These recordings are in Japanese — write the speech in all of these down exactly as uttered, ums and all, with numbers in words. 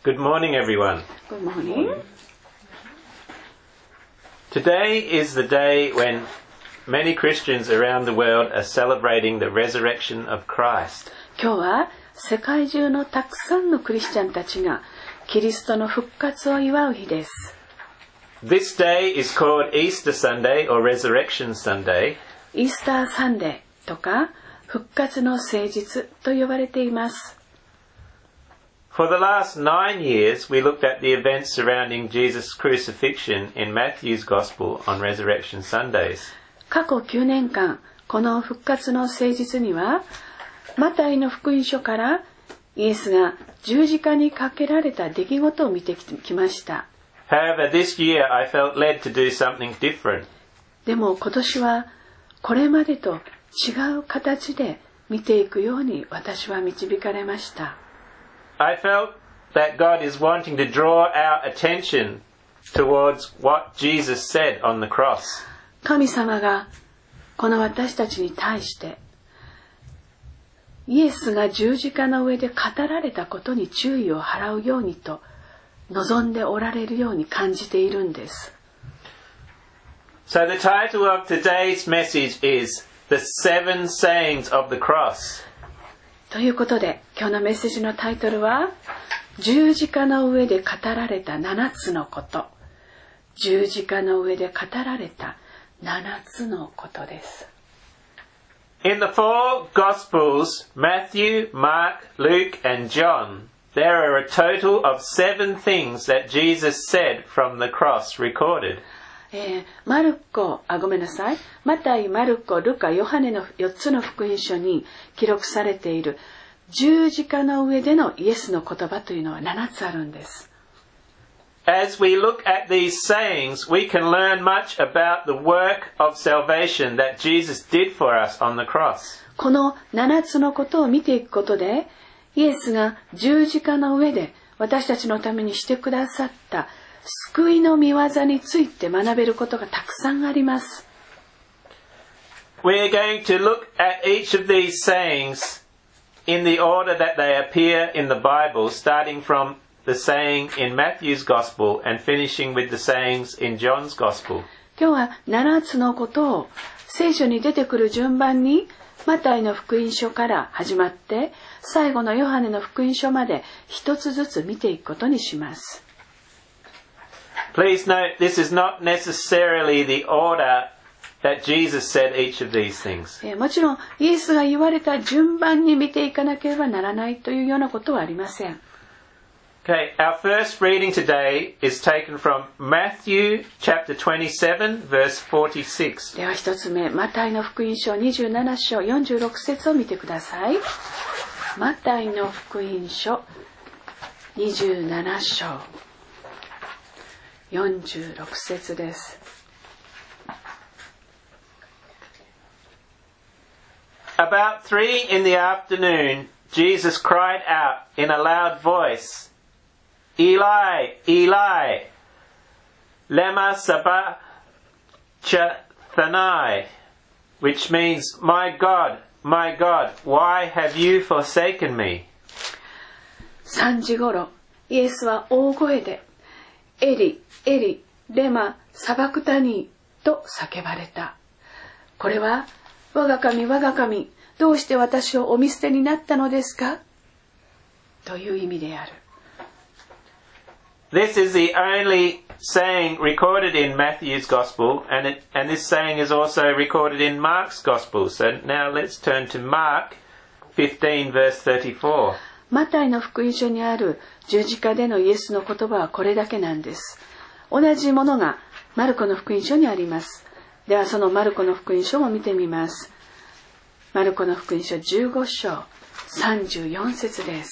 Good morning, everyone. Good morning. Today is the day when many Christians around the world are celebrating the resurrection of Christ. 今日は世界中のたくさんのクリスチャンたちがキリストの復活を祝う日です。 This day is called Easter Sunday or Resurrection Sunday. イースターサンデーとか復活の聖日と呼ばれています。 For the last nine years, we looked at the events surrounding Jesus' crucifixion in Matthew's Gospel on Resurrection Sundays. 過去きゅうねんかん、この復活の聖日には、マタイの福音書からイエスが十字架にかけられた出来事を見てきました。 However, this year I felt led to do something different. でも今年はこれまでと違う形で見ていくように私は導かれました。 I felt that God is wanting to draw our attention towards what Jesus said on the cross. 神様がこの私たちに対してイエスが十字架の上で語られたことに注意を払うようにと望んでおられるように感じているんです。 So the title of today's message is The Seven Sayings of the Cross. ということで今日のメッセージのタイトルは十字架の上で語られた七つのこと。十字架の上で語られた七つのことです。 In the four Gospels, Matthew, Mark, Luke and John, there are a total of seven things that Jesus said from the cross recorded. えー、マルコ、あ、ごめんなさい。マタイ、マルコ、ルカ、ヨハネのよっつの福音書に記録されている十字架の上でのイエスの言葉というのはななつあるんです。 As we look at these sayings, we can learn much about the work of salvation that Jesus did for us on the cross. このななつのことを見ていくことで、イエスが十字架の上で私たちのためにしてくださった救いの御業について学べることがたくさんあります。 We're going to look at each of these sayings in the order that they appear in the Bible, starting from the saying in Matthew's Gospel and finishing with the sayings in John's Gospel. 今日はななつのことを聖書に出てくる順番にマタイの福音書から始まって最後のヨハネの福音書まで一つずつ見ていくことにします。 Please note, this is not necessarily the order that Jesus said each of these things. もちろんイエスが言われた順番に見ていかなければならないというようなことはありません。 Okay, our first reading today is taken from Matthew chapter twenty-seven, verse forty-six. では一つ目、マタイの福音書にじゅうなな章よんじゅうろく節を見てください。マタイの福音書にじゅうなな章よんじゅうろく節です。 About three in the afternoon, Jesus cried out in a loud voice, Eli, Eli, lema sabachthani, which means, My God, my God, why have you forsaken me? さんじごろ、イエスは大声で、エリ、エリ、レマ、サバクタニーと叫ばれた。これは、我が神、我が神、どうして私をお見捨てになったのですかという意味である。 This is the only saying recorded in Matthew's Gospel, and, it, and this saying is also recorded in Mark's Gospel. So now let's turn to Mark fifteen, verse thirty-four. マタイの福音書にある十字架でのイエスの言葉はこれだけなんです。同じものがマルコの福音書にあります。ではそのマルコの福音書も見てみます。マルコの福音書じゅうご章さんじゅうよん節です。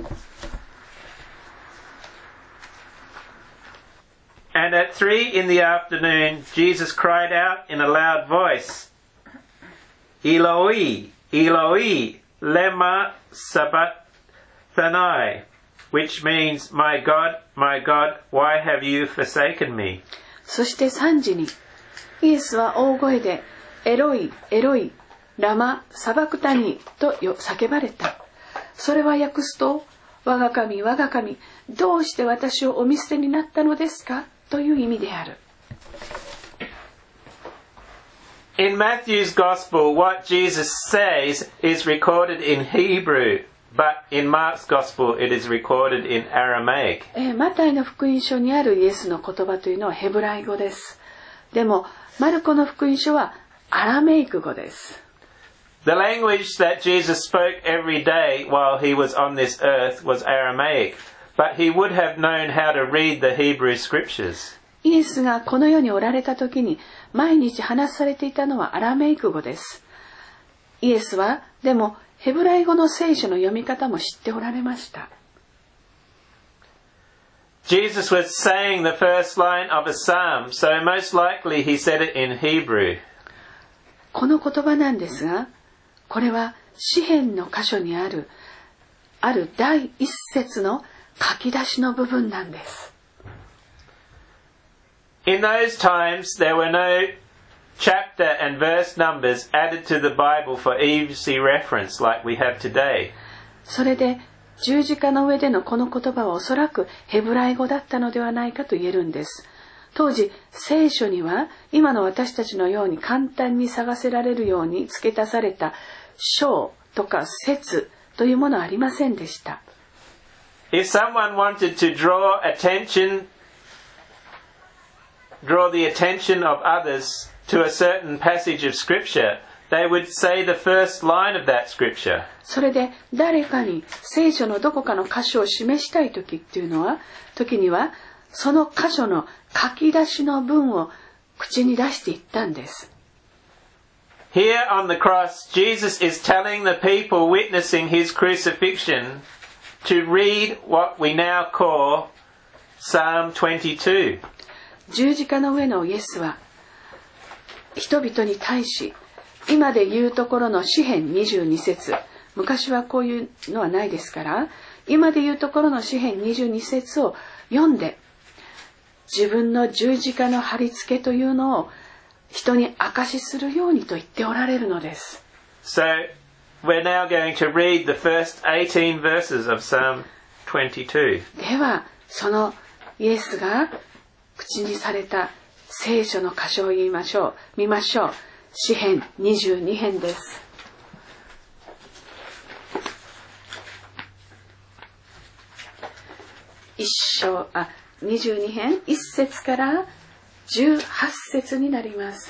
And at three in the afternoon, Jesus cried out in a loud voice, Eloi, Eloi, lema sabachthani, which means, My God, my God, why have you forsaken me? そしてさんじに、イエスは大声で、エロイ、エロイ、ラマ・サバクタニと叫ばれた。それは訳すと、 我が神、我が神、どうして私をお見捨てになったのですかという意味である。 In Matthew's Gospel, what Jesus says is recorded in Hebrew, but in Mark's Gospel, it is recorded in Aramaic. えー、マタイの福音書にあるイエスの言葉というのはヘブライ語です。でも、マルコの福音書はアラメイク語です。 The language that Jesus spoke every day while he was on this earth was Aramaic, but he would have known how to read the Hebrew scriptures. イエスがこの世におられた時に毎日話されていたのはアラメイク語です。イエスはでもヘブライ語の聖書の読み方も知っておられました。 Jesus was saying the first line of a psalm, so most likely he said it in Hebrew. この言葉なんですが、これは詩編の箇所にあるある第一節の書き出しの部分なんです。 In those times, there were no chapter and verse numbers added to the Bible for easy reference like we have today. それで十字架の上でのこの言葉はおそらくヘブライ語だったのではないかと言えるんです。当時聖書には今の私たちのように簡単に探せられるように付け足された章とか節というものはありませんでした。 If someone wanted to draw attention draw the attention of others to a certain passage of scripture, they would say the first line of that scripture. それで誰かに聖書のどこかの箇所を示したい時っていうのは、時にはその箇所の書き出しの文を口に出していったんです。 Here on the cross, Jesus is telling the people witnessing his crucifixion to read what we now call Psalm twenty-two. 十字架の上のイエスは人々に対し今で言うところの詩編にじゅうに節、昔はこういうのはないですから、今で言うところの詩編にじゅうに節を読んで自分の十字架の貼り付けというのを人に証しするようにと言っておられるのです。 So we're now going to read the first eighteen verses of Psalm twenty-two. ではそのイエスが口にされた聖書の箇所を言いましょう。見ましょう。詩編にじゅうに編です。一章、あ、にじゅうに編、いち節からじゅうはち節になります。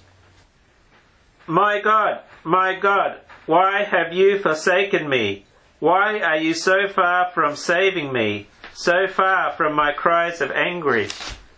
My God, my God, why have you forsaken me? Why are you so far from saving me, so far from my cries of anguish?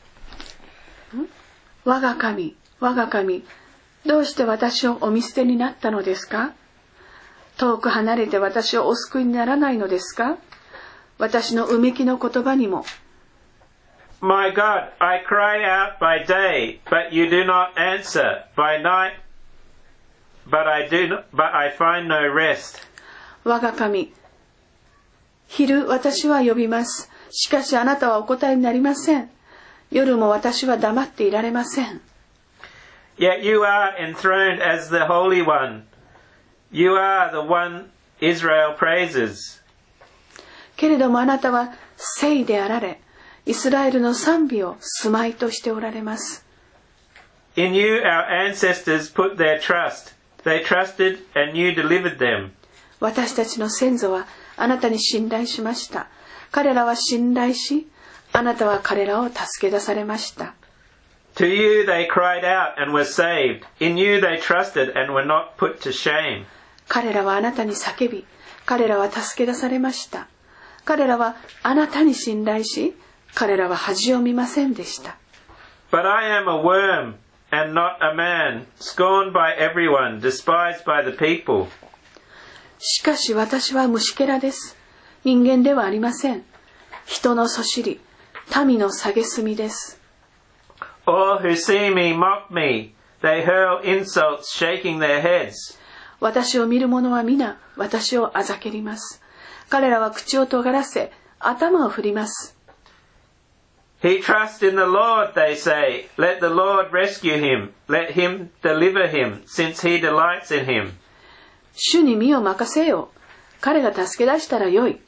我が神、我が神、どうして私をお見捨てになったのですか？遠く離れて私をお救いにならないのですか？私のうめきの言葉にも。 My God, I cry out by day, but you do not answer. By night, but I do not, but I find no rest. 我が神、昼私は呼びます。しかしあなたはお答えになりません。夜も私は黙っていられません。 Yet you are enthroned as the Holy One. You are the one Israel praises. けれどもあなたは聖であられ、イスラエルの賛美を住まいとしておられます。 In you our ancestors put their trust. They trusted and you delivered them. 私たちの先祖はあなたに信頼しました。彼らは信頼し、あなたは彼らを助け出されました。 To you they cried out and were saved. In you they trusted and were not put to shame. 彼らはあなたに叫び、彼らは助け出されました。彼らはあなたに信頼し、彼らは恥を見ませんでした。 But I am a worm and not a man, scorned by everyone, despised by the people. しかし私は虫けらです。人間ではありません。人のそしり、民の蔑みです。 All who see me mock me. They hurl insults, shaking their heads. 私を見る者は皆、私をあざけります。彼らは口を尖らせ、頭を振ります。 He trusts in the Lord, they say. Let the Lord rescue him. Let him deliver him, since he delights in him. 主に身を任せよう。彼が助け出したらよい。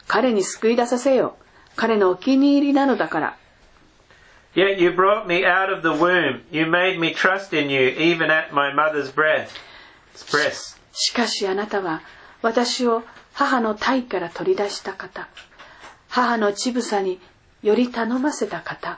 彼に救い出させよ。彼のお気に入りなのだから。 Yet you brought me out of the womb. You made me trust in you, even at my mother's breath. breast. しかしあなたは私を母の胎から取り出した方。母の乳房により頼ませた方。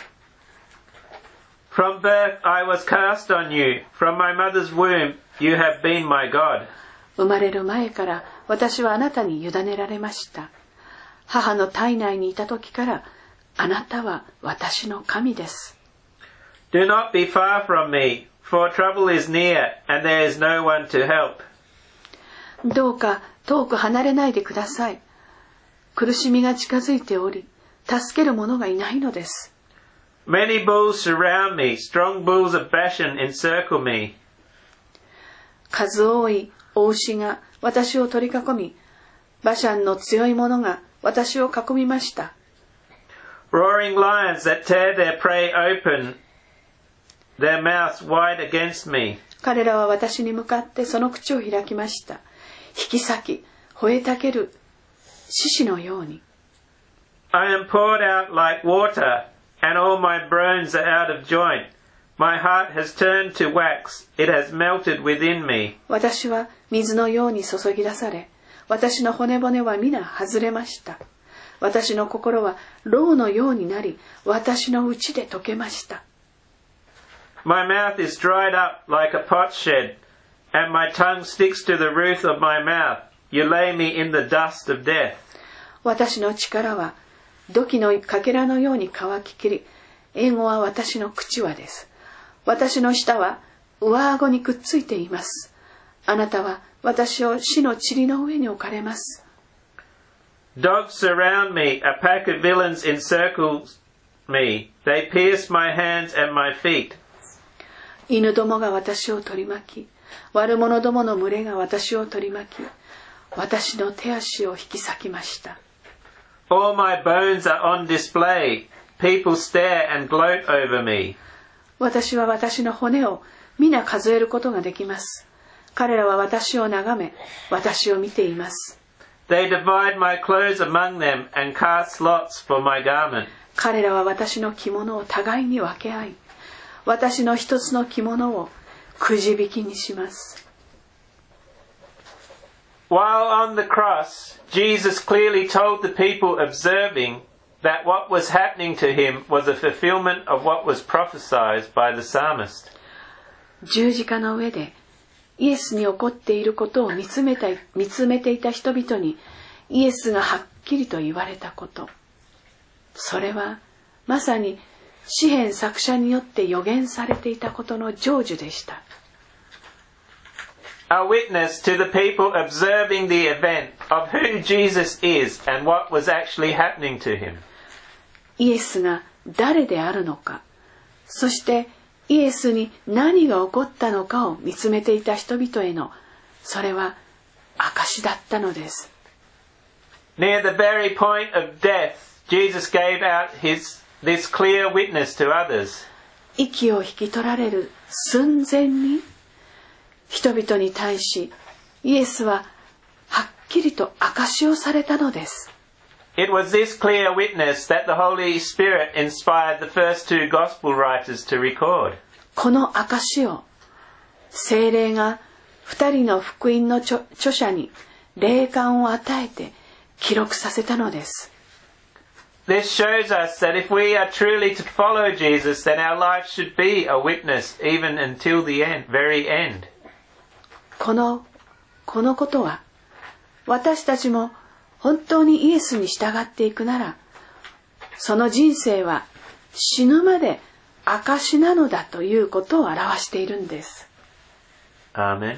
From birth I was cast on you. From my mother's womb you have been my God. 生まれる前から私はあなたに委ねられました。母の体内にいた時からあなたは私の神です。 Do not be far from me, for trouble is near, and there is no one to help. どうか遠く離れないでください。苦しみが近づいており、助ける者がいないのです。 Many bulls surround me, strong bulls of Bashan encircle me. 数多い雄牛が私を取り囲み、バシャンの強い者が私を囲みました。 Roaring lions that tear their prey open, their mouths wide against me. 彼らは私に向かってその口を開きました。引き裂き、吠えたける獅子のように。 I am poured out like water, and all my bones are out of joint. My heart has turned to wax, it has melted within me. 私は水のように注ぎ出され、私の骨骨は皆外れました。私の心は蝋のようになり、私の内で溶けました。 My mouth is dried up like a potsherd, and my tongue sticks to the roof of my mouth. You lay me in the dust of death. 私の力は土器のかけらのように乾ききり、英語は私の口はです。私の舌は上顎にくっついています。あなたは私を死の塵の上に置かれます。 Dogs surround me, a pack of villains encircles me. They pierce my hands and my feet. 犬どもが私を取り巻き、悪者どもの群れが私を取り巻き、私の手足を引き裂きました。 All my bones are on display. People stare and gloat over me. 私は私の骨を皆数えることができます。彼らは私を眺め、私を見ています。 They divide my clothes among them and cast lots for my garment. 彼らは私の着物を互いに分け合い、私の一つの着物をくじ引きにします。 While on the cross, Jesus clearly told the people observing that what was happening to him was a fulfillment of what was prophesied by the psalmist. 十字架の上でイエスに起こっていることを見つめた見つめていた人々にイエスがはっきりと言われたこと。それはまさに詩編作者によって予言されていたことの成就でした。 A witness to the people observing the event of who Jesus is and what was actually happening to him. イエスが誰であるのか、そしてイエスに何が起こったのかを見つめていた人々への、それは証だったのです。 Near the very point of death, Jesus gave out his, this clear witness to others. 息を引き取られる寸前に、人々に対しイエスははっきりと証をされたのです。 It was this clear witness that the Holy Spirit inspired the first two gospel writers to record. この証を聖霊が二人の福音の著者に霊感を与えて記録させたのです。 This shows us that if we are truly to follow Jesus, then our life should be a witness even until the end, very end. この、このことは私たちも本当にイエスに従っていくなら、その人生は死ぬまで証なのだということを表しているんです。 Amen.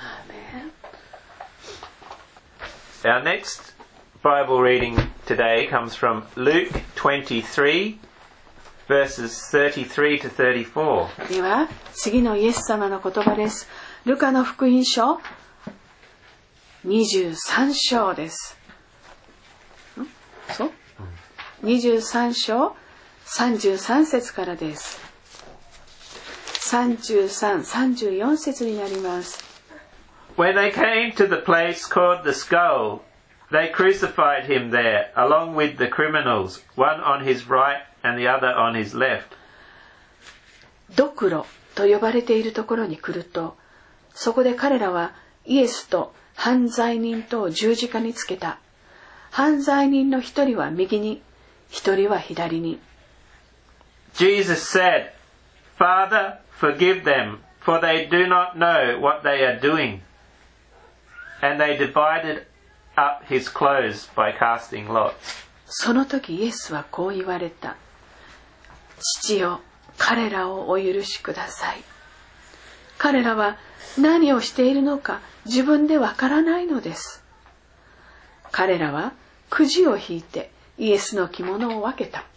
Our next Bible reading today comes from Luke twenty-three, verses thirty-three to thirty-four. では、次のイエス様の言葉です。ルカの福音書にじゅうさん章です。んそう、うん、にじゅうさん章さんじゅうさん節からです。さんじゅうさん、さんじゅうよん節になります。 When they came to the place called the skull, They crucified him there, along with the criminals, one on his right and the other on his left. ドクロと呼ばれているところに来ると、そこで彼らはイエスと犯罪人とを十字架につけた。犯罪人の一人は右に、一人は左に。 Jesus said, Father, forgive them, for they do not know what they are doing. And they divided up his clothes by casting lots. その時イエスはこう言われた。父よ、彼らをお許しください。彼らは何をしているのか自分でわからないのです。彼らはくじを引いてイエスの着物を分けた。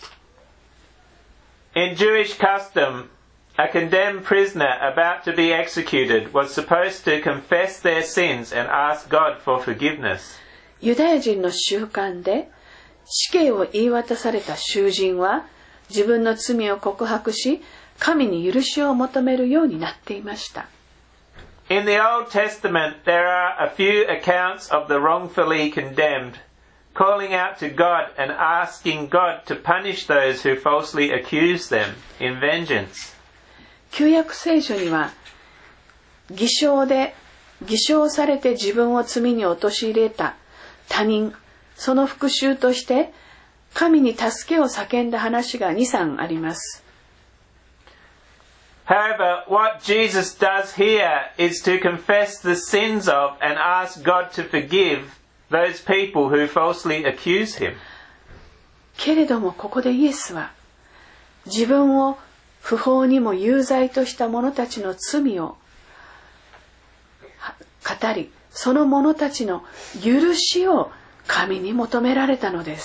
In Jewish custom, a condemned prisoner about to be executed was supposed to confess their sins and ask God for forgiveness. ユダヤ人の習慣で死刑を言い渡された囚人は自分の罪を告白し、神に許しを求めるようになっていました。 In the Old Testament, there are a few accounts of the wrongfully condemned calling out to God and asking God to punish those who falsely accuse them in vengeance. 旧約聖書には偽証で偽証されて自分を罪に陥れた他人、その復讐として神に助けを叫んだ話がに、さんあります。 However, what Jesus does here is to confess the sins of and ask God to forgive those people who falsely accuse him. けれどもここでイエスは自分を不法にも有罪とした者たちの罪を語り、その者たちの許しを神に求められたのです。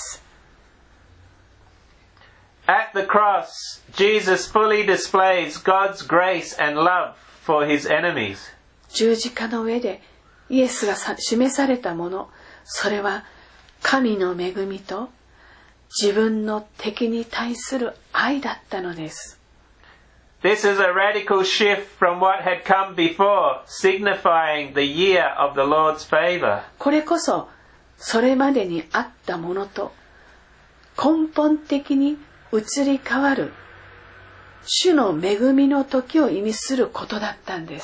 At the cross, Jesus fully displays God's grace and love for his enemies. 十字架の上でイエスが示されたもの、それは神の恵みと自分の敵に対する愛だったのです。 This is a radical shift from what had come before, signifying the year of the Lord's favor. これこそそれまでにあったものと根本的に移り変わる主の恵みの時を意味することだったんです。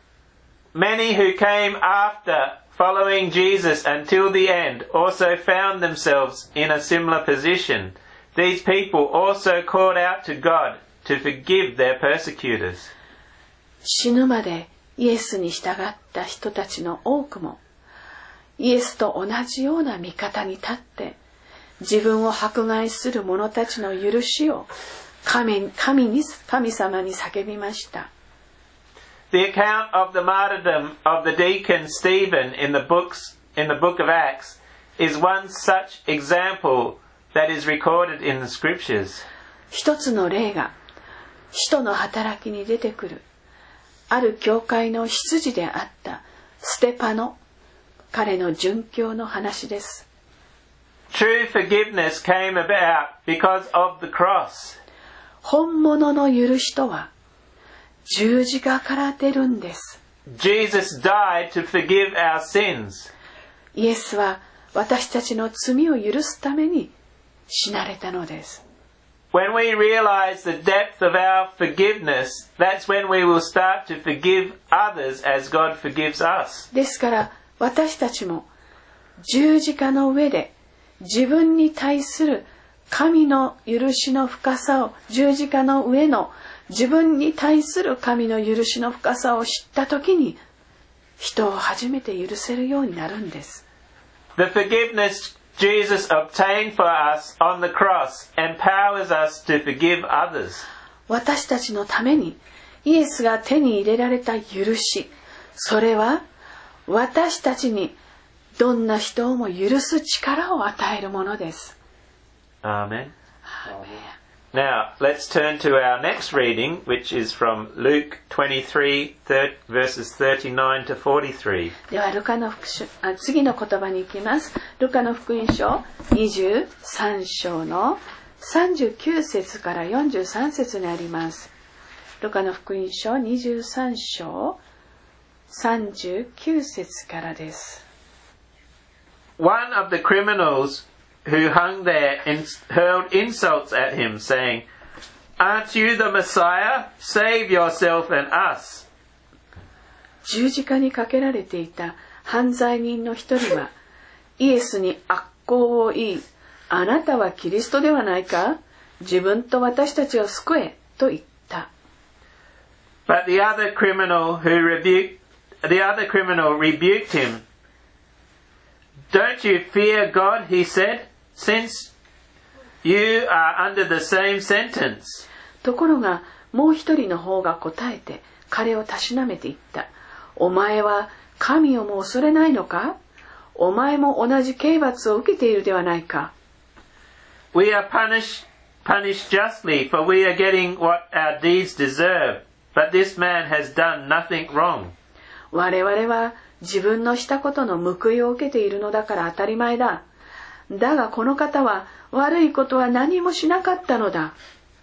Many who came after following Jesus until the end also found themselves in a similar position. These people also called out to God to forgive their persecutors. 死ぬまでイエスに従った人たちの多くもイエスと同じような見方に立って自分を迫害する者たちの許しを 神, 神, に神様に叫びました。 The account of the martyrdom of the deacon Stephen in the books in the book of Acts is one such example that is recorded in the scriptures. 一つの例が使徒の働きに出てくるある教会の執事であったステパノ、彼の殉教の話です。 True forgiveness came about because of the cross. 本物の許しとは十字架から出るんです。 Jesus died to forgive our sins. イエスは私たちの罪を許すために死なれたのです。 When we realize the depth of our forgiveness, that's when we will start to forgive others as God forgives us. ですから私たちも十字架の上で自分に対する神の許しの深さを、十字架の上の自分に対する神の許しの深さを知ったときに人を初めて許せるようになるんです。 The forgiveness Jesus obtained for us on the cross empowers us to forgive others. 私たちのためにイエスが手に入れられた許し、それは私たちにどんな人をも許す力を与えるものです。 Amen. Now, let's turn to our next reading, which is from Luke twenty-three, verses thirty-nine to forty-three. ではルカの福音あ次の言葉に行きます。ルカの福音書にじゅうさん章のさんじゅうきゅう節からよんじゅうさん節にあります。ルカの福音書にじゅうさん章さんじゅうきゅう節からです。 one of the criminals who hung there ins- hurled insults at him, saying, "Aren't you the Messiah? Save yourself and us." 十字架にかけられていた犯罪人の一人はイエスに悪行を言い、あなたはキリストではないか？自分と私たちを救えと言った。 But the other criminal who rebuked the other criminal rebuked him. "Don't you fear God," he said, "since you are under the same sentence." ところがもう一人の方が答えて彼をたしなめて言った。お前は神をも恐れないのか？お前も同じ刑罰を受けているではないか。 We are punished, punished justly, for we are getting what our deeds deserve. But this man has done nothing wrong. 我々は自分のしたことの報いを受けているのだから当たり前だ。だがこの方は悪いことは何もしなかったのだ。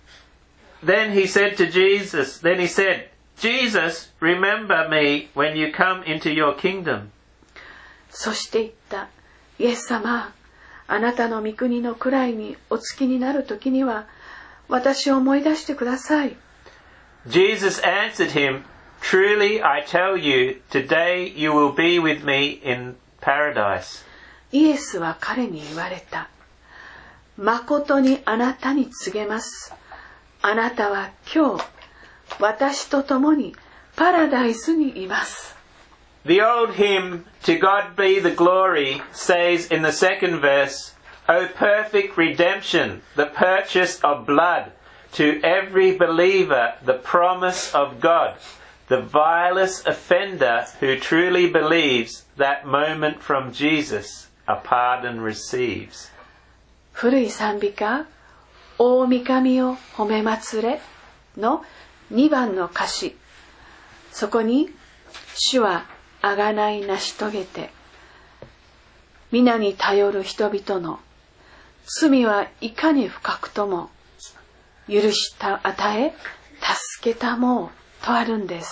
Then he said to Jesus, then he said, "Jesus, remember me when you come into your kingdom." そして言った。イエス様、あなたの御国の位にお着きになるときには私を思い出してください。 Jesus answered him, "Truly I tell you, today you will be with me in paradise." イエスは彼に言われた。誠にあなたに告げます。あなたは今日、私と共にパラダイスにいます。 The old hymn, "To God be the glory," says in the second verse, "O perfect redemption, the purchase of blood, to every believer the promise of God, the vilest offender who truly believes that moment from Jesus a pardon receives." 古い賛美歌、大御神を褒め祭れのにばんの歌詞。そこに、主は贖い成し遂げて、皆に頼る人々の罪はいかに深くとも、許した与え、助けたもうとあるんです。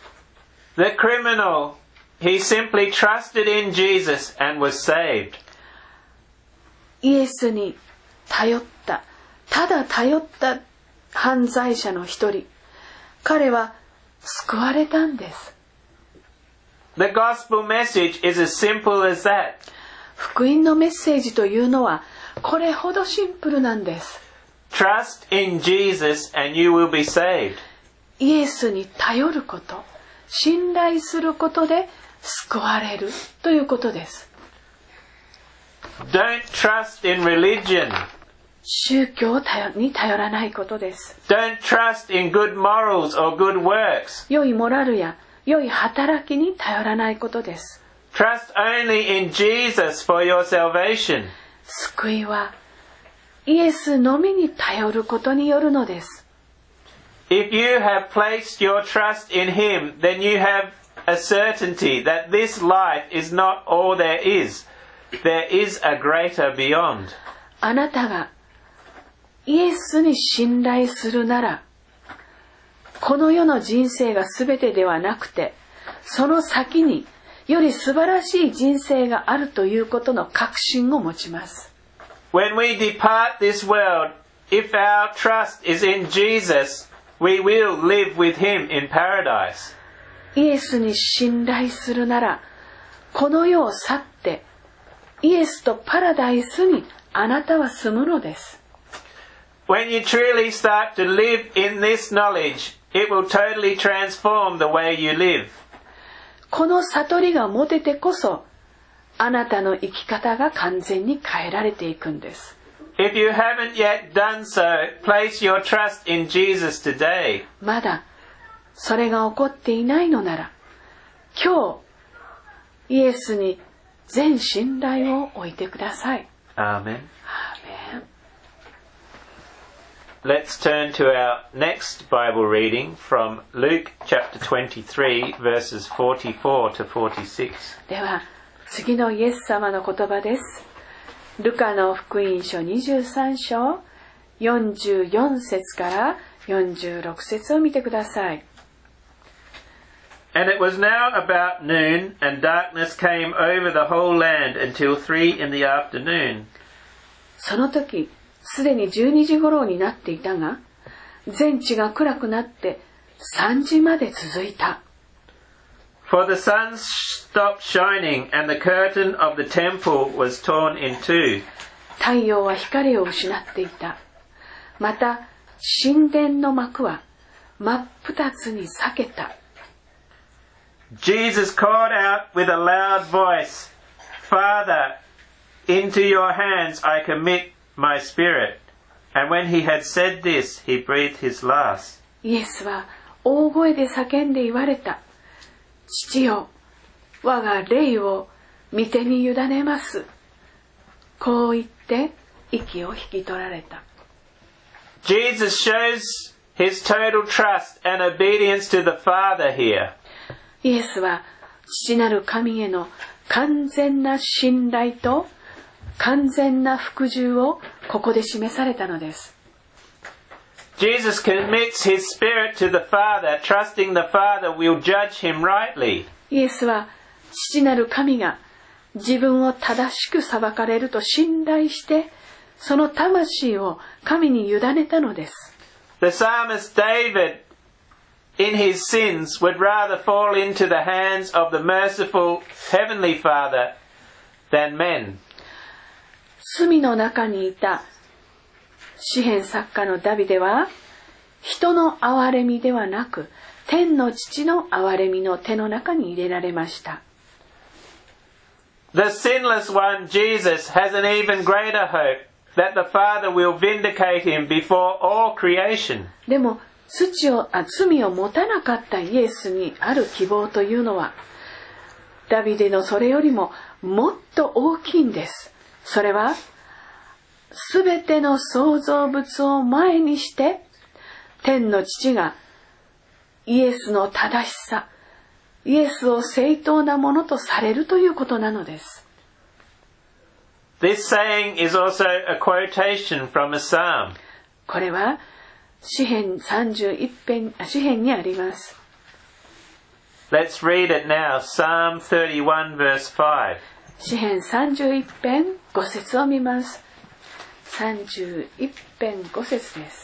The criminal, he simply trusted in Jesus and was saved. イエスに頼った、ただ頼った犯罪者の一人、彼は救われたんです。 The gospel message is as simple as that. 福音のメッセージというのはこれほどシンプルなんです。 Trust in Jesus and you will be saved. イエスに頼ること、信頼することで救われるということです。 Don't trust in religion. 宗教に頼らないことです。 Don't trust in good morals or good works. 良いモラルや良い働きに頼らないことです。 Trust only in Jesus for your salvation. 救いはイエスのみに頼ることによるのです。 If you have placed your trust in Him, then you have a certainty that this life is not all there is. There is a greater beyond. あなたがイエスに信頼するなら、この世の人生が全てではなくて、その先により素晴らしい人生があるということの確信を持ちます。 When we depart this world, if our trust is in Jesus, we will live with Him in paradise. イエスに信頼するなら、この世を去って、イエスとパラダイスにあなたは住むのです。 When you truly start to live in this knowledge, it will totally transform the way you live. この悟りが持ててこそ、あなたの生き方が完全に変えられていくんです。 If you haven't yet done so, place your trust in Jesus today. まだそれが起こっていないのなら、今日イエスに全信頼を置いてください。 Amen. アーメン。 Let's turn to our next Bible reading from Luke chapter twenty-three, verses forty-four to forty-six. では次のイエス様の言葉です。ルカの福音書にじゅうさん章よんじゅうよん節からよんじゅうろく節を見てください。 And it was now about noon, and darkness came over the whole land until three in the afternoon. その時、すでにじゅうにじ頃になっていたが、全地が暗くなってさんじまで続いた。 For the sun stopped shining, and the curtain of the temple was torn in two. 太陽は光を失っていた。また、神殿の幕は真っ二つに裂けた。 Jesus called out with a loud voice, Father, into your hands I commit my spirit. And when he had said this, he breathed his last. イエスは大声で叫んで言われた。父よ、我が霊を御手に委ねます。こう言って息を引き取られた。 Jesus shows his total trust and obedience to the Father here. イエスは父なる神への完全な信頼と完全な服従をここで示されたのです。 Jesus commits his spirit to the Father, trusting the Father will judge him rightly. イエスは父なる神が自分を正しく裁かれると信頼して、その魂を神に委ねたのです。 The psalmist David, in his sins, would rather fall into the hands of the merciful Heavenly Father than men. 罪の中にいた詩編作家のダビデは、人の憐れみではなく、天の父の憐れみの手の中に入れられました。 The sinless one, Jesus, has an even greater hope that the Father will vindicate him before all creation. でも、罪を、あ、罪を持たなかったイエスにある希望というのは、ダビデのそれよりももっと大きいんです。それは、すべての創造物を前にして、天の父がイエスの正しさ、イエスを正当なものとされるということなのです。 This saying is also a quotation from a psalm. これは詩編さんじゅういち編、詩編にあります。 Let's read it now. Psalm thirty-one verse five. 詩編さんじゅういち編ご節を見ます。さんじゅういち編ご節です。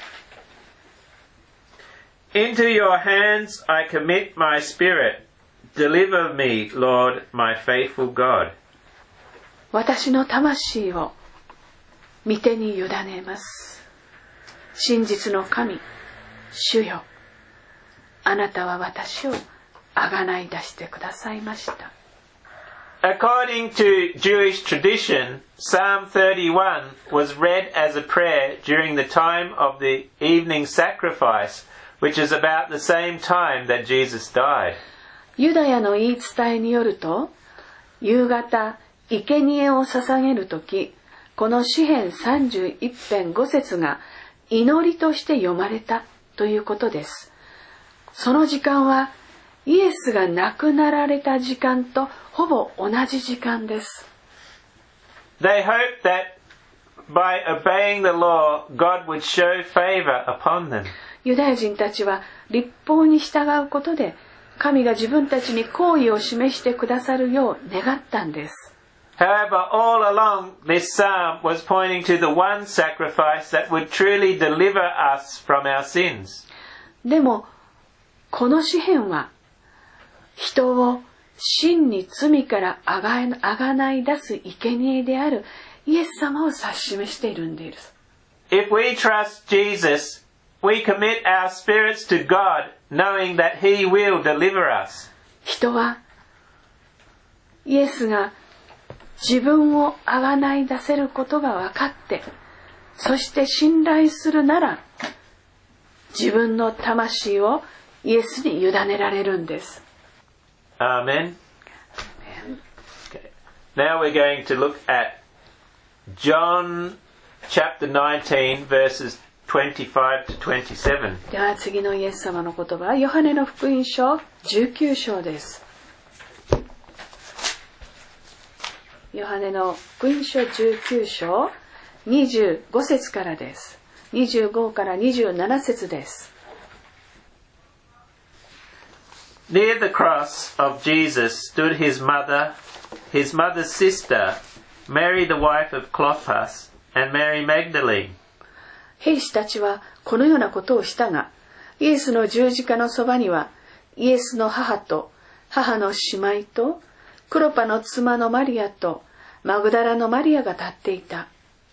Into your hands I commit my spirit. Deliver me, Lord, my faithful God. 私の魂を御手に委ねます。真実の神、主よ、あなたは私をあがない出してくださいました。 According to Jewish tradition, Psalm thirty-one was read as a prayer during the time of the evening sacrifice, which is about the same time that Jesus died. ユダヤの言い伝えによると、夕方、生贄を捧げるとき、この詩編さんじゅういち編ご節が祈りとして読まれたということです。その時間はイエスが亡くなられた時間とほぼ同じ時間です。 They hoped that by obeying the law, God would show favor upon them. ユダヤ人たちは律法に従うことで神が自分たちに好意を示してくださるよう願ったんです。 However, all along this psalm was pointing to the one sacrifice that would truly deliver us from our sins. でもこの詩編は人を真に罪からあが、あがない出す生贄であるイエス様を指し示しているんです。 If we trust Jesus, we commit our spirits to God, knowing that He will deliver us. 人はイエスが自分をあがない出せることが分かって、そして信頼するなら、自分の魂をイエスに委ねられるんです。 Amen. Okay. Now we're going to look at John chapter nineteen verses twenty-five to twenty-seven. では次のイエス様の言葉はヨハネの福音書じゅうきゅう章です。ヨハネの福音書じゅうきゅう章にじゅうご節からです。にじゅうごからにじゅうなな節です。 Near the cross of Jesus stood his mother, his mother's sister, Mary the wife of Clopas, and Mary Magdalene. 兵士たちはこのようなことをしたが、イエスの十字架のそばには、イエスの母と母の姉妹と、クロパの妻のマリアと、マグダラのマリアが立っていた。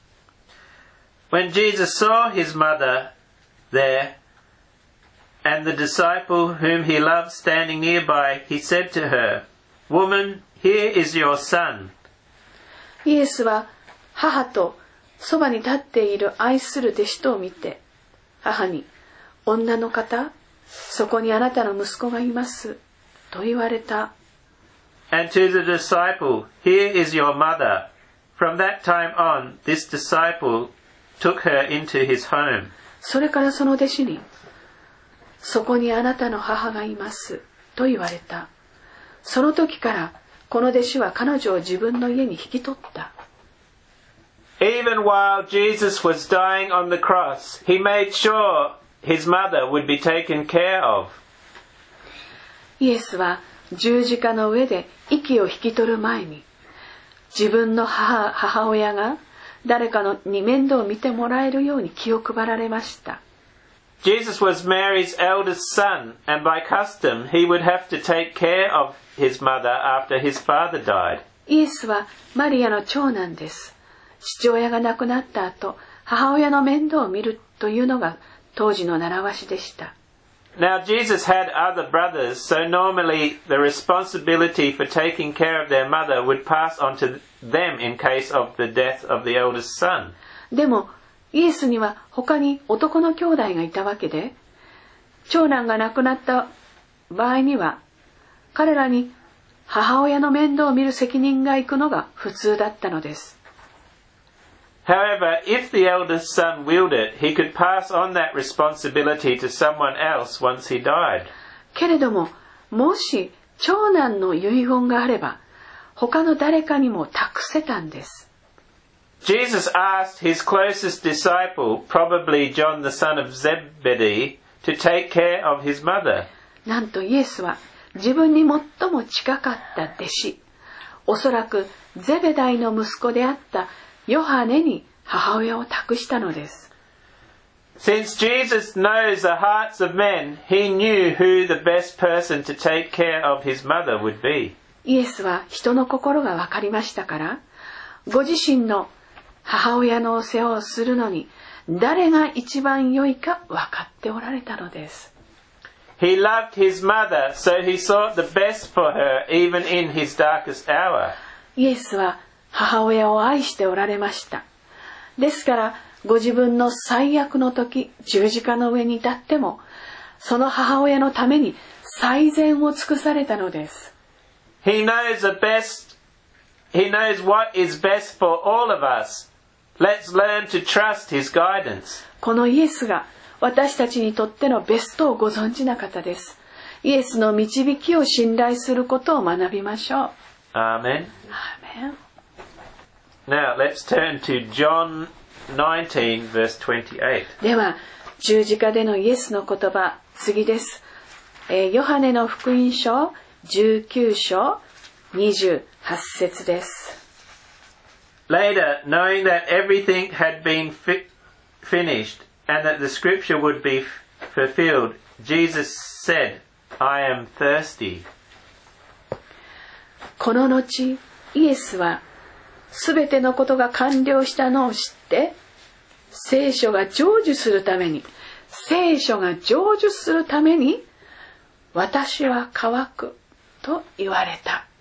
When Jesus saw his mother there, and the disciple whom he loved standing nearby, he said to her, Woman, here is your son. イエスは母とそばに立っている愛する弟子とを見て、母に、女の方、そこにあなたの息子がいます、と言われた。 And to the disciple, Here is your mother. From that time on, this disciple took her into his home. それからその弟子に、そこにあなたの母がいます、と言われた。その時から、この弟子は彼女を自分の家に引き取った。 Even while Jesus was dying on the cross, he made sure his mother would be taken care of. イエスは十字架の上で息を引き取る前に、自分の 母, 母親が誰かのに面倒を見てもらえるように気を配られました。 Jesus was Mary's eldest son, and by custom he would have to take care of his mother after his father died. イエスはマリアの長男です。父親が亡くなった後、母親の面倒を見るというのが当時の習わしでした。 Now Jesus had other brothers, so normally the responsibility for taking care of their mother would pass on to them in case of the death of the eldest son. でも、イエスには他に男の兄弟がいたわけで、長男が亡くなった場合には、彼らに母親の面倒を見る責任が行くのが普通だったのです。 However, if the eldest son willed it, he could pass on that responsibility to someone else once he died. けれども、もし長男の遺言があれば、他の誰かにも託せたんです。 Jesus asked his closest disciple, probably John the son of Zebedee, to take care of his mother. なんとイエスは自分に最も近かった弟子、おそらくゼベダイの息子であったヨハネに母親を託したのです。 Since Jesus knows the hearts of men, he knew who the best person to take care of his mother would be. イエスは人の心が分かりましたから、ご自身の母親のお世話をするのに誰が一番良いか分かっておられたのです。 He loved his mother, so he sought the best for her even in his darkest hour. イエスは母親を愛しておられました。ですから、ご自分の最悪の時、十字架の上に立っても、その母親のために最善を尽くされたのです。 He knows the best, he knows what is best for all of us. Let's learn to trust his guidance. このイエスが私たちにとってのベストをご存知な方です。イエスの導きを信頼することを学びましょう。 Amen. アーメン。 Now let's turn to John nineteen, verse twenty-eight. では、十字架でのイエスの言葉、次です。えー、ヨハネの福音書じゅうきゅう章にじゅうはち節です。 Later, knowing that everything had been fi- finished and that the scripture would be f- fulfilled, Jesus said, I am thirsty. この後、イエスはすべてのことが完了したのを知って、聖書が成就するために、聖書が成就するために、私は乾くと言われた。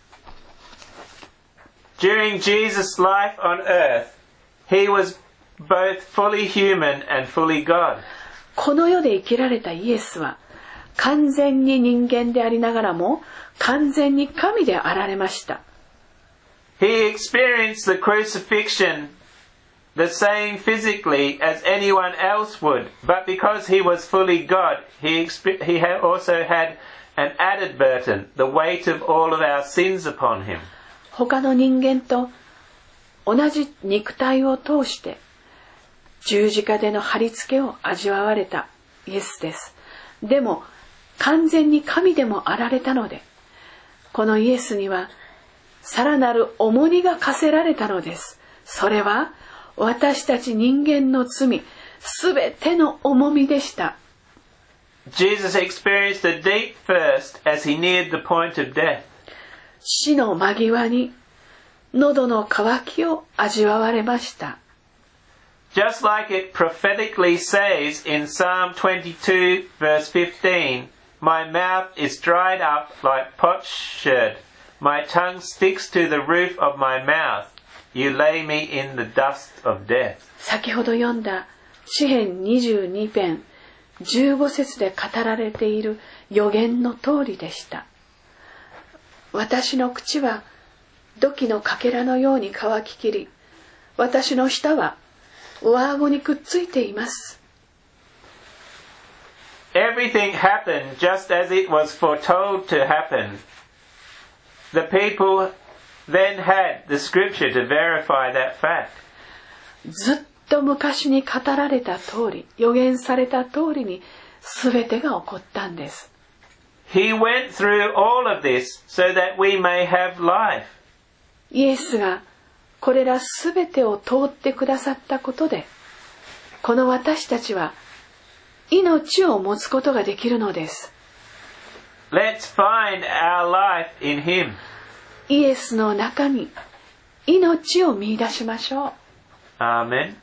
During Jesus' life on earth, he was both fully human and fully God. この世で生きられたイエスは、完全に人間でありながらも、完全に神であられました。 He experienced the crucifixion the same physically as anyone else would, but because he was fully God, he, exp- he ha- also had an added burden, the weight of all of our sins upon him. 他の人間と同じ肉体を通して十字架での貼り付けを味わわれたイエスです。でも完全に神でもあられたので、このイエスにはさらなる重荷が課せられたのです。それは私たち人間の罪すべての重みでした。 Jesus experienced a deep thirst as he neared the point of death. 死の間際に喉の渇きを味わわれました。 Just like it prophetically says in Psalm twenty-two verse fifteen, My mouth is dried up like potsherd. My tongue sticks to the roof of my mouth. You lay me in the dust of death. 先ほど読んだ詩編にじゅうに編じゅうご節で語られている預言の通りでした。私の口は土器のかけらのように乾ききり、私の舌は上顎にくっついています。 Everything happened just as it was foretold to happen. The people then had the scripture to verify that fact. ずっと昔に語られた通り、予言された通りに全てが起こったんです。 He went through all of this so that we may have life. イエスがこれら全てを通ってくださったことで、この私たちは命を持つことができるのです。 Let's find our life in Him. イエスの中に命を見出しましょう。 Amen.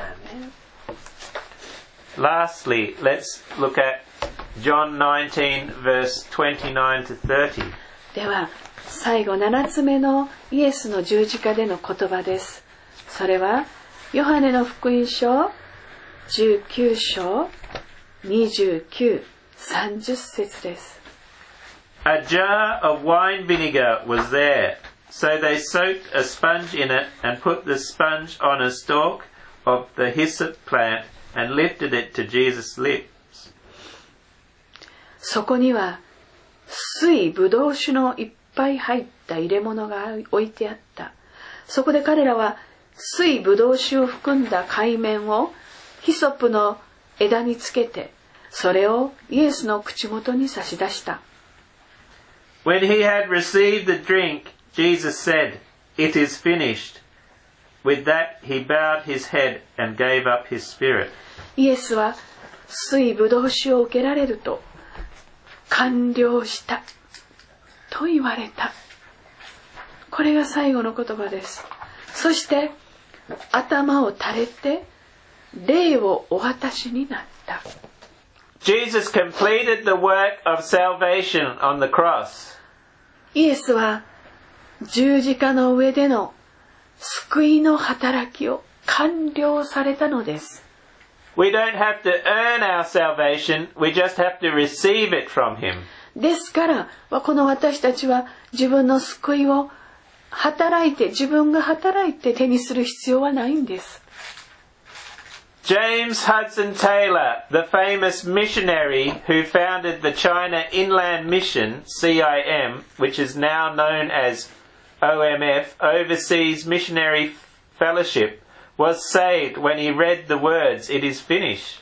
Lastly, let's look at John nineteen verse twenty-nine to thirty. では最後ななつめのイエスの十字架での言葉です。それはヨハネの福音書じゅうきゅう章にじゅうきゅう、さんじゅっ節です。 A jar of wine vinegar was there, so they soaked a sponge in it and put the sponge on a stalk of the hyssop plant and lifted it to Jesus' lips. そこには水ぶどう酒のいっぱい入った入れ物が置いてあった。そこで彼らは水ぶどう酒を含んだ海綿をヒソップの枝につけて、それをイエスの口元に差し出した。 When he had received the drink, Jesus said, It is finished. With that he bowed his head and gave up his spirit. イエスは水ぶどう酒を受けられると、完了したと言われた。これが最後の言葉です。そして頭を垂れて霊をお渡しになった。 Jesus completed the work of salvation on the cross. イエスは十字架の上での救いの働きを完了されたのです。 We don't have to earn our salvation, we just have to receive it from Him. ですからこの私たちは自分の救いを働いて自分が働いて手にする必要はないんです。 James Hudson Taylor, the famous missionary who founded the China Inland Mission, C I M, which is now known as O M F, Overseas Missionary Fellowship, was saved when he read the words, It is finished.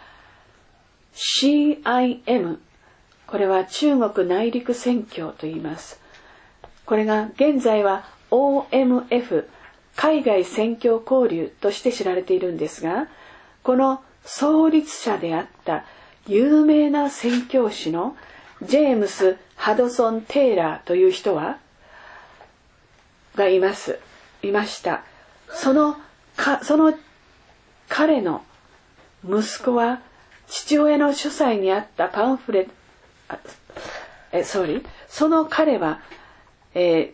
シーアイエム、 これは中国内陸宣教と言います。これが現在は オーエムエフ、 海外宣教交流として知られているんですが、この創立者であった有名な宣教師のジェームス・ハドソン・テイラーという人はがいますいました。そのかその彼の息子は父親の書斎にあったパンフレットえ、sorry、その彼は、え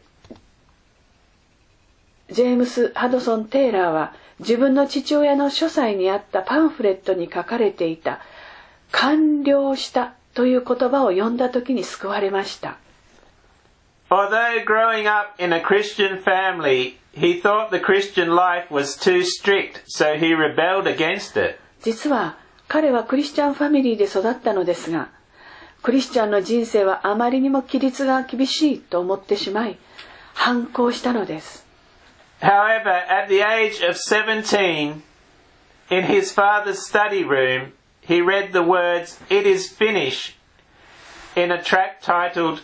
ー、ジェームス・ハドソン・テイラーは自分の父親の書斎にあったパンフレットに書かれていた完了したという言葉を読んだ時に救われました。 Although growing up in a Christian family, he thought the Christian life was too strict, so he rebelled against it. 実は彼はクリスチャンファミリーで育ったのですが、クリスチャンの人生はあまりにも規律が厳しいと思ってしまい、反抗したのです。 However, at the age of seventeen, in his father's study room, he read the words, It is finished, in a tract titled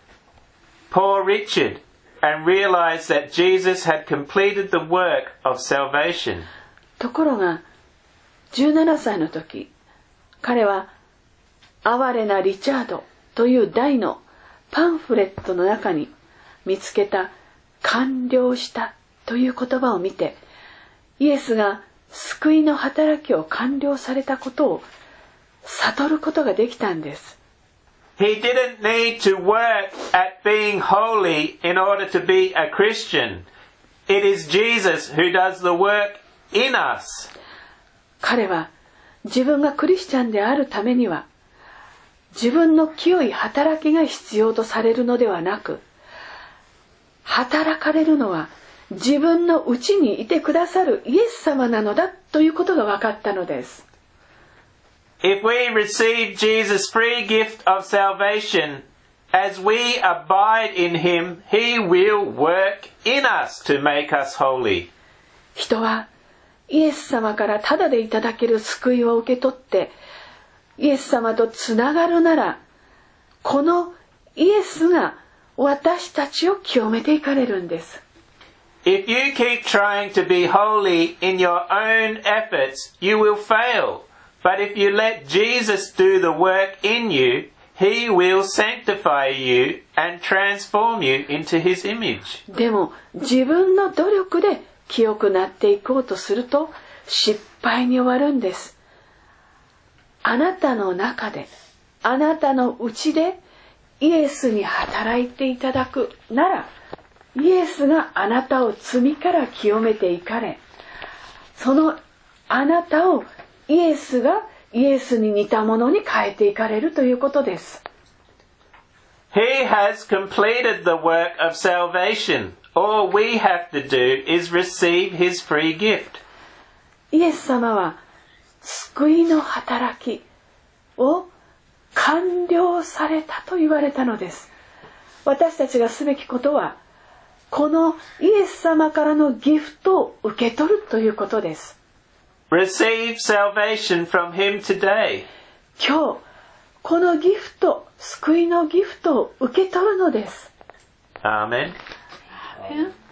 Poor Richard and realized that Jesus had completed the work of salvation. ところがじゅうななさいの時、彼は哀れなリチャードという題のパンフレットの中に見つけた完了したという言葉を見て、イエスが救いの働きを完了されたことを悟ることができたんです。 He didn't need to work at being holy in order to be a Christian. It is Jesus who does the work in us. 彼は自分がクリスチャンであるためには自分の清い働きが必要とされるのではなく、働かれるのは自分のうちにいてくださるイエス様なのだということが分かったのです。 If we receive Jesus' free gift of salvation, as we abide in him, he will work in us to make us holy. 人はイエス様からただでいただける救いを受け取ってイエス様とつながるなら、このイエスが私たちを清めていかれるんです。 If you keep trying to be holy in your own efforts, you will fail. But if you let Jesus do the work in you, he will sanctify you and transform you into his image. でも自分の努力で清くなっていこうとすると失敗に終わるんです。あなたの中で、あなたのうちでイエスに働いていただくなら、イエスがあなたを罪から清めていかれ、そのあなたをイエスがイエスに似たものに変えていかれるということです。 He has completed the work of salvation. All we have to do is receive his free gift. イエス様は救いの働きを完了されたと言われたのです。私たちがすべきことは、このイエス様からのギフトを受け取るということです。 Receive salvation from him today. 今日、このギフト、救いのギフトを受け取るのです。 Amen. Amen.